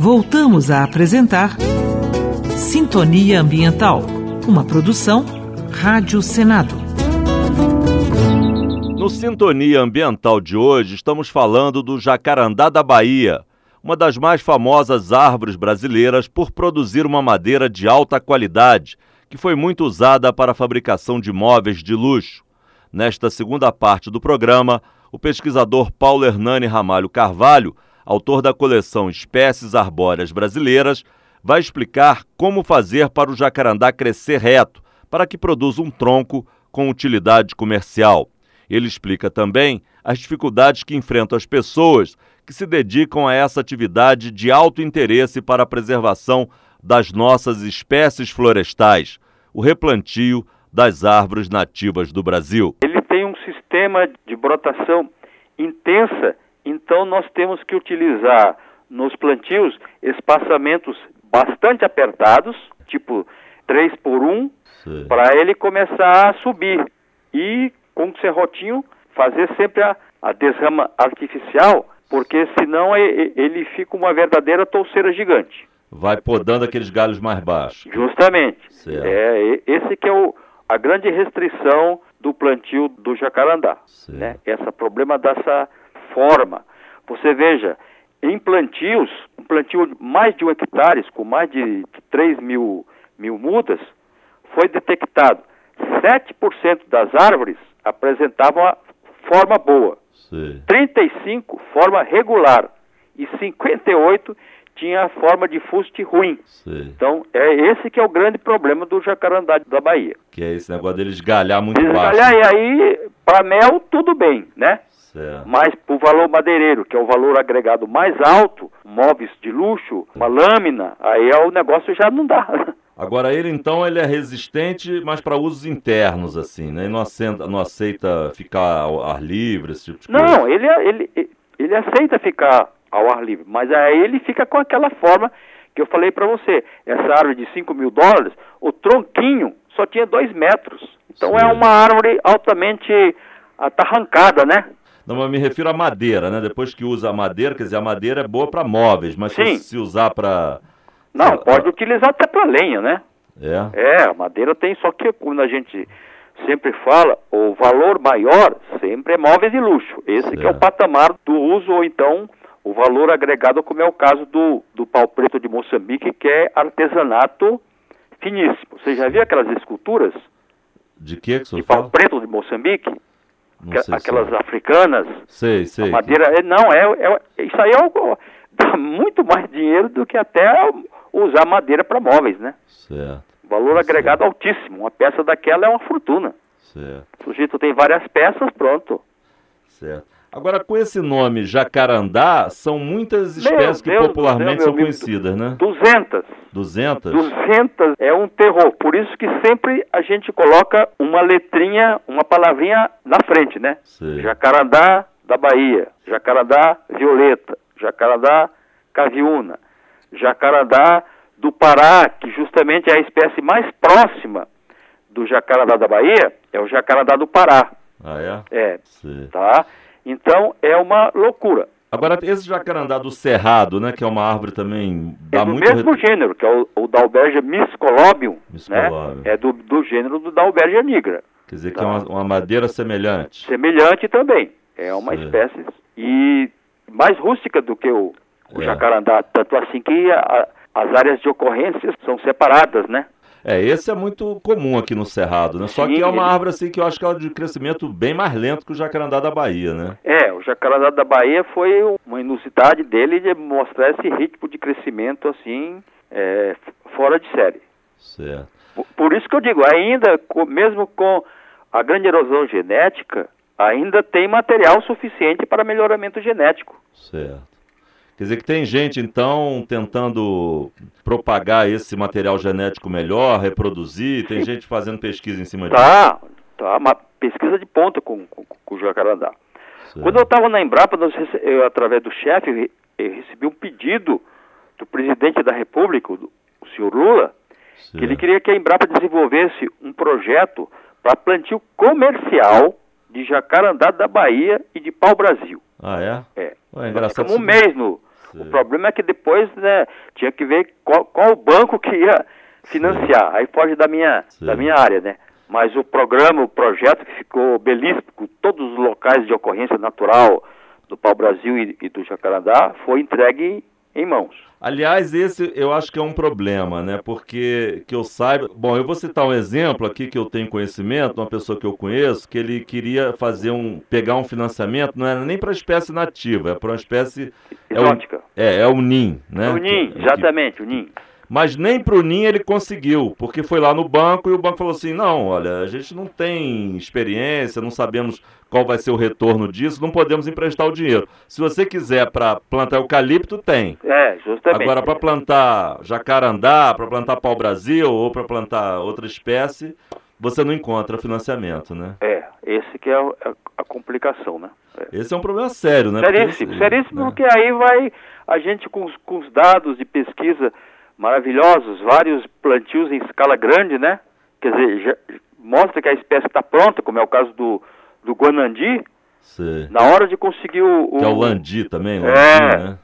Voltamos a apresentar Sintonia Ambiental, uma produção Rádio Senado. No Sintonia Ambiental de hoje, estamos falando do jacarandá da Bahia, uma das mais famosas árvores brasileiras por produzir uma madeira de alta qualidade, que foi muito usada para a fabricação de móveis de luxo. Nesta segunda parte do programa, o pesquisador Paulo Hernani Ramalho Carvalho, autor da coleção Espécies Arbóreas Brasileiras, vai explicar como fazer para o jacarandá crescer reto, para que produza um tronco com utilidade comercial. Ele explica também as dificuldades que enfrentam as pessoas que se dedicam a essa atividade de alto interesse para a preservação das nossas espécies florestais, o replantio das árvores nativas do Brasil. Ele tem um sistema de brotação intensa, então nós temos que utilizar nos plantios espaçamentos bastante apertados, tipo 3x1, para ele começar a subir. E com o serrotinho fazer sempre a desrama artificial, porque senão ele fica uma verdadeira touceira gigante. Vai podando aqueles galhos mais baixos. Justamente. Esse que é a grande restrição do plantio do jacarandá. Né? Esse problema dessa forma. Você veja, em plantios, um plantio de mais de 1 hectare, com mais de 3 mil mudas, foi detectado 7% das árvores apresentavam a forma boa, 35% forma regular e 58% tinha a forma de fuste ruim. Então, é esse que é o grande problema do jacarandá da Bahia. Que é esse negócio dele esgalhar muito baixo. E aí, para mel, tudo bem, né? Mas para o valor madeireiro, que é o valor agregado mais alto, móveis de luxo, uma lâmina, aí o negócio já não dá. Agora ele então ele é resistente, mas para usos internos, assim, né? Ele não aceita ficar ao ar livre, esse tipo de coisa. Não, ele aceita ficar ao ar livre, mas aí ele fica com aquela forma que eu falei para você. Essa árvore de $5 mil, o tronquinho só tinha 2 metros. Então é uma árvore altamente atarrancada, né? Não, mas me refiro à madeira, né? Depois que usa a madeira, quer dizer, a madeira é boa para móveis, mas se usar para... Não, pode utilizar até para lenha, né? A madeira tem, só que quando a gente sempre fala, o valor maior sempre é móveis de luxo. Esse que é o patamar do uso, ou então o valor agregado, como é o caso do pau preto de Moçambique, que é artesanato finíssimo. Você já viu aquelas esculturas? De que você fala? De pau preto de Moçambique? Aquelas africanas? Sei. A madeira, isso aí dá muito mais dinheiro do que até usar madeira para móveis, né? Valor agregado altíssimo. Uma peça daquela é uma fortuna. O sujeito tem várias peças, pronto. Agora, com esse nome jacarandá, são muitas espécies que popularmente são conhecidas, né? 200. 200? 200 é um terror. Por isso que sempre a gente coloca uma letrinha, uma palavrinha na frente, né? Jacarandá da Bahia, jacarandá violeta, jacarandá caviúna, jacarandá do Pará, que justamente é a espécie mais próxima do jacarandá da Bahia, é o jacarandá do Pará. Tá? Então, é uma loucura. Agora, esse jacarandá do Cerrado, né, que é uma árvore também... É do mesmo gênero, que é o Dalbergia miscolobium, né? É do gênero do Dalbergia nigra. Quer dizer que é uma madeira semelhante. Semelhante também. É uma espécie e mais rústica do que o jacarandá, tanto assim que as áreas de ocorrência são separadas, né? Esse é muito comum aqui no Cerrado, né? Só que é uma árvore assim que eu acho que é de crescimento bem mais lento que o jacarandá da Bahia, né? O jacarandá da Bahia foi uma inusidade dele de mostrar esse ritmo de crescimento assim, fora de série. Por isso que eu digo, ainda, mesmo com a grande erosão genética, ainda tem material suficiente para melhoramento genético. Quer dizer que tem gente, então, tentando propagar esse material genético melhor, reproduzir, tem gente fazendo pesquisa em cima disso. Uma pesquisa de ponta com o jacarandá. Quando eu estava na Embrapa, através do chefe, eu recebi um pedido do presidente da República, o senhor Lula, que ele queria que a Embrapa desenvolvesse um projeto para plantio comercial de jacarandá da Bahia e de pau-brasil. É engraçado. Ficamos um mês O problema é que depois, né, tinha que ver qual o banco que ia financiar. Aí foge da minha área, né? Mas o projeto que ficou belíssimo, com todos os locais de ocorrência natural do pau-brasil e do jacarandá, foi entregue em mãos. Aliás, esse eu acho que é um problema, né? Porque, que eu saiba... Bom, eu vou citar um exemplo aqui que eu tenho conhecimento, uma pessoa que eu conheço, que ele queria pegar um financiamento, não era nem para espécie nativa, é para uma espécie... exótica. É o NIM, né? O NIM, exatamente, o NIM. Mas nem para o NIM ele conseguiu, porque foi lá no banco e o banco falou assim, não, olha, a gente não tem experiência, não sabemos qual vai ser o retorno disso, não podemos emprestar o dinheiro. Se você quiser para plantar eucalipto, tem. Justamente. Agora, para plantar jacarandá, para plantar pau-brasil ou para plantar outra espécie, você não encontra financiamento, né? Esse que é a complicação, né? Esse é um problema sério, né? Seríssimo, porque aí vai a gente com os dados de pesquisa maravilhosos, vários plantios em escala grande, né? Quer dizer, mostra que a espécie está pronta, como é o caso do guanandi. Sim. Na hora de conseguir que é o landi também, né?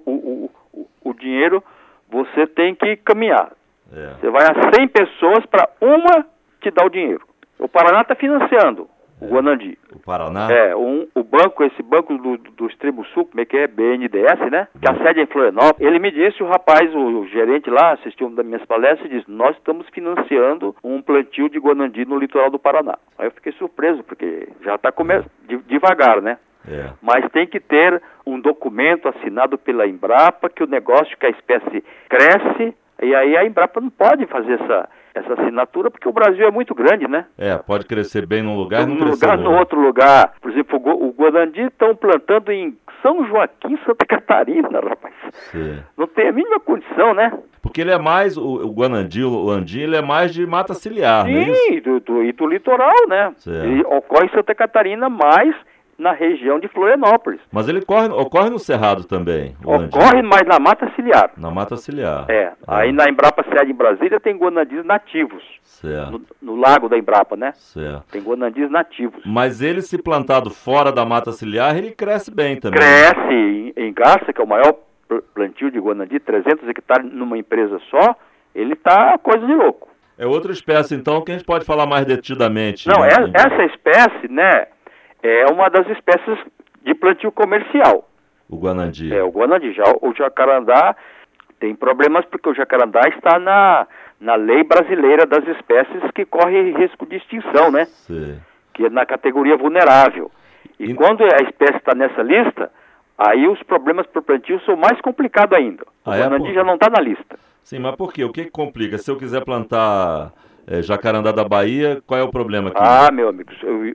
O dinheiro, você tem que caminhar. Você vai a 100 pessoas para uma te dar o dinheiro. O Paraná está financiando o guanandi. O Paraná? O banco, esse banco do Extremo Sul, como é que é? BNDES, né? Que a sede é em Florianópolis. Ele me disse, o gerente lá, assistiu uma das minhas palestras e disse, nós estamos financiando um plantio de guanandi no litoral do Paraná. Aí eu fiquei surpreso, porque já está devagar, né? Mas tem que ter um documento assinado pela Embrapa, que o negócio, que a espécie cresce, e aí a Embrapa não pode fazer essa assinatura, porque o Brasil é muito grande, né? Pode crescer bem num lugar e não crescer no outro lugar. Por exemplo, o guanandi estão plantando em São Joaquim, Santa Catarina, rapaz. Não tem a mínima condição, né? Porque ele é mais, o guanandi, o andim, ele é mais de mata ciliar, sim, não é isso? E do litoral, né? Ele ocorre em Santa Catarina, mais na região de Florianópolis. Mas ele ocorre no Cerrado também? Ocorre, mas na mata ciliar. Na mata ciliar. Aí na Embrapa sede em Brasília tem guanandis nativos. Certo. No lago da Embrapa, né? Certo. Tem guanandis nativos. Mas ele, se plantado fora da mata ciliar, ele cresce bem também. Cresce. Em Garça, que é o maior plantio de guanandi, 300 hectares numa empresa só, ele tá coisa de louco. É outra espécie, então, que a gente pode falar mais detidamente. Não, essa espécie, né, é uma das espécies de plantio comercial. O guanandi. O guanandi. Já o jacarandá tem problemas porque o jacarandá está na lei brasileira das espécies que corre risco de extinção, né? Sim. Que é na categoria vulnerável. E quando a espécie está nessa lista, aí os problemas para o plantio são mais complicados ainda. O guanandi já não está na lista. Sim, mas por quê? O que complica? Se eu quiser plantar jacarandá da Bahia, qual é o problema aqui? Meu amigo,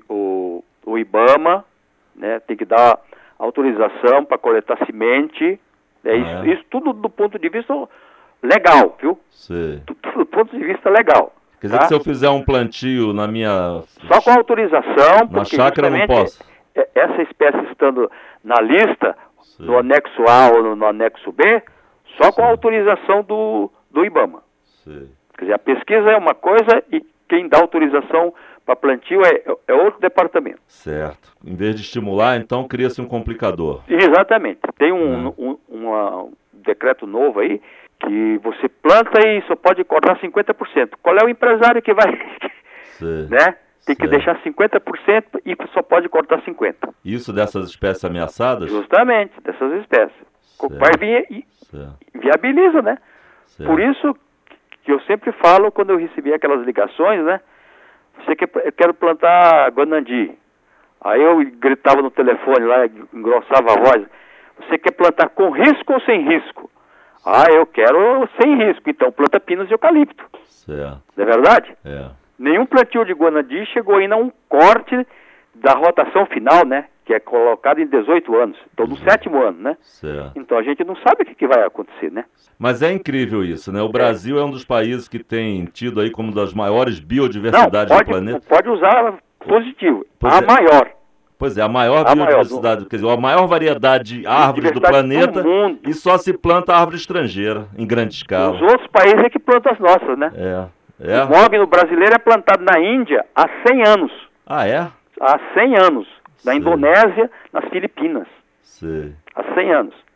o IBAMA, né, tem que dar autorização para coletar semente. Isso tudo do ponto de vista legal, viu? Sim. Tudo do ponto de vista legal. Quer dizer que se eu fizer um plantio na minha... Só com autorização, na chácara eu não posso? Essa espécie estando na lista, no anexo A ou no anexo B, só com a autorização do IBAMA. Sim. Quer dizer, a pesquisa é uma coisa e quem dá autorização para plantio é outro departamento. Certo. Em vez de estimular, então, cria-se um complicador. Exatamente. Tem um decreto novo aí que você planta e só pode cortar 50%. Qual é o empresário que vai... né? Tem que deixar 50% e só pode cortar 50%. Isso dessas espécies ameaçadas? Justamente, dessas espécies. O pai viabiliza, né? Certo. Por isso que eu sempre falo, quando eu recebi aquelas ligações, né? Eu quero plantar guanandi. Aí eu gritava no telefone lá, engrossava a voz. Você quer plantar com risco ou sem risco? Eu quero sem risco. Então planta pinos e eucalipto. Certo. Não é verdade? Nenhum plantio de guanandi chegou ainda a um corte da rotação final, né? Que é colocado em 18 anos. Estou no 7º ano, né? Certo. Então a gente não sabe o que vai acontecer, né? Mas é incrível isso, né? O Brasil é um dos países que tem tido aí como das maiores biodiversidades do planeta. Pode usar positivo. Maior. Pois é, a maior biodiversidade, quer dizer, a maior variedade de árvores do planeta e só se planta árvore estrangeira, em grande escala. Os outros países é que plantam as nossas, né? O mogno brasileiro é plantado na Índia há 100 anos. Há 100 anos. Na Indonésia, nas Filipinas. Sim. Há 100 anos.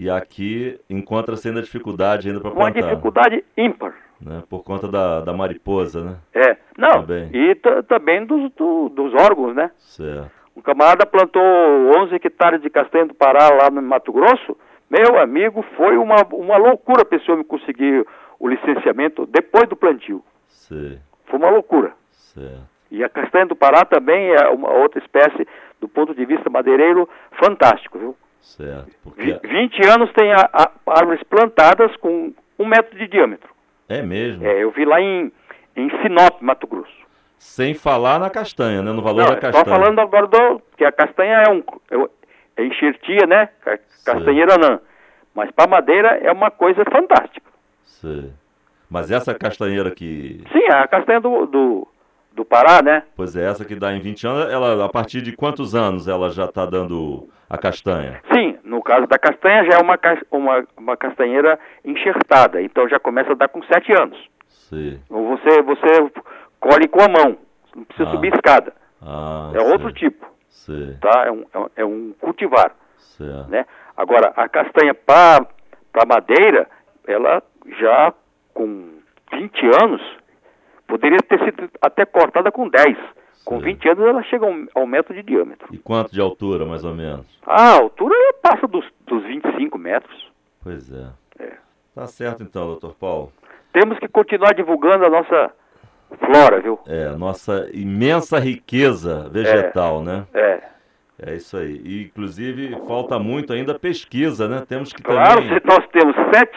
E aqui encontra-se ainda dificuldade ainda para plantar. Uma dificuldade ímpar. Né? Por conta da mariposa, né? Não, também. E também dos órgãos, né? Certo. Um camarada plantou 11 hectares de castanha do Pará lá no Mato Grosso. Meu amigo, foi uma loucura a pessoa me conseguir o licenciamento depois do plantio. Sim. Foi uma loucura. Certo. E a castanha do Pará também é uma outra espécie, do ponto de vista madeireiro, fantástico, viu? Certo. Porque... 20 anos tem árvores plantadas com 1 metro de diâmetro. É mesmo? Eu vi lá em Sinop, Mato Grosso. Sem falar na castanha, né? No valor da castanha. Só falando agora que a castanha é enxertia, né? Castanheira anã. Mas para madeira é uma coisa fantástica. Sim. Mas essa castanheira que... Sim, a castanha do Pará, né? Pois é, essa que dá em 20 anos, ela, a partir de quantos anos ela já está dando a castanha? Sim, no caso da castanha já é uma castanheira enxertada, então já começa a dar com 7 anos. Sim. Você colhe com a mão, não precisa subir escada. É outro tipo. Sim. Tá? É um cultivar. Certo. Né? Agora, a castanha para madeira, ela já com 20 anos, poderia ter sido até cortada com 10. Com 20 anos ela chega a 1 metro de diâmetro. E quanto de altura, mais ou menos? A altura passa dos 25 metros. Pois é. Tá certo então, doutor Paulo. Temos que continuar divulgando a nossa flora, viu? Nossa imensa riqueza vegetal, né? É isso aí. E, inclusive, falta muito ainda pesquisa, né? Temos que Claro, também... nós temos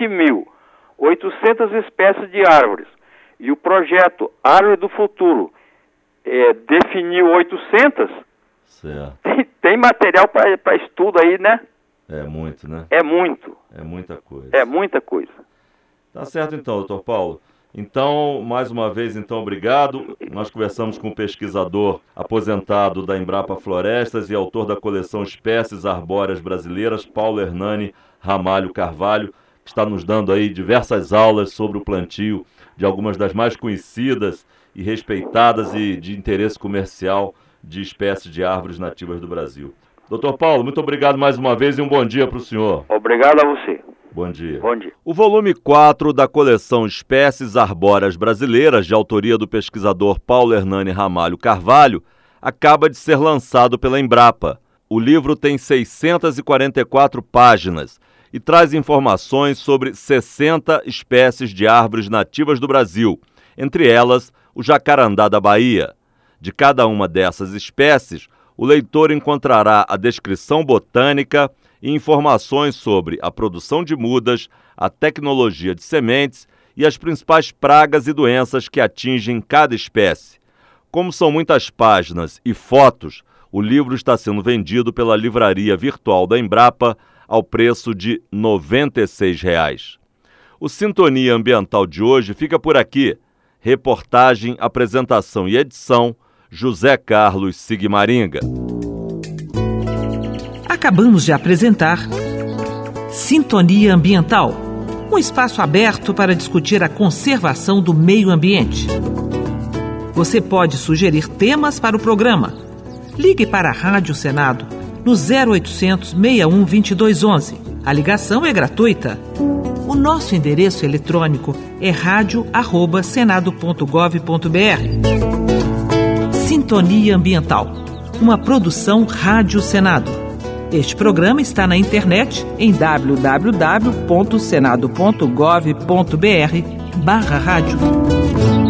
7.800 espécies de árvores. E o projeto Árvore do Futuro definiu 800. Certo. Tem material para estudo aí, né? É muito, né? É muito. É muita coisa. É muita coisa. Tá certo então, doutor Paulo. Então, mais uma vez, então, obrigado. Nós conversamos com o pesquisador aposentado da Embrapa Florestas e autor da coleção Espécies Arbóreas Brasileiras, Paulo Hernani Ramalho Carvalho, que está nos dando aí diversas aulas sobre o plantio de algumas das mais conhecidas e respeitadas e de interesse comercial de espécies de árvores nativas do Brasil. Doutor Paulo, muito obrigado mais uma vez e um bom dia para o senhor. Obrigado a você. Bom dia. Bom dia. O volume 4 da coleção Espécies Arbóreas Brasileiras, de autoria do pesquisador Paulo Hernani Ramalho Carvalho, acaba de ser lançado pela Embrapa. O livro tem 644 páginas e traz informações sobre 60 espécies de árvores nativas do Brasil, entre elas o jacarandá da Bahia. De cada uma dessas espécies, o leitor encontrará a descrição botânica e informações sobre a produção de mudas, a tecnologia de sementes e as principais pragas e doenças que atingem cada espécie. Como são muitas páginas e fotos, o livro está sendo vendido pela livraria virtual da Embrapa ao preço de R$ 96. O Sintonia Ambiental de hoje fica por aqui. Reportagem, apresentação e edição, José Carlos Sigmaringa. Acabamos de apresentar Sintonia Ambiental, um espaço aberto para discutir a conservação do meio ambiente. Você pode sugerir temas para o programa. Ligue para a Rádio Senado no 0800 61 2211. A ligação é gratuita. O nosso endereço eletrônico é radio@senado.gov.br. Sintonia Ambiental, uma produção Rádio Senado. Este programa está na internet em www.senado.gov.br/rádio.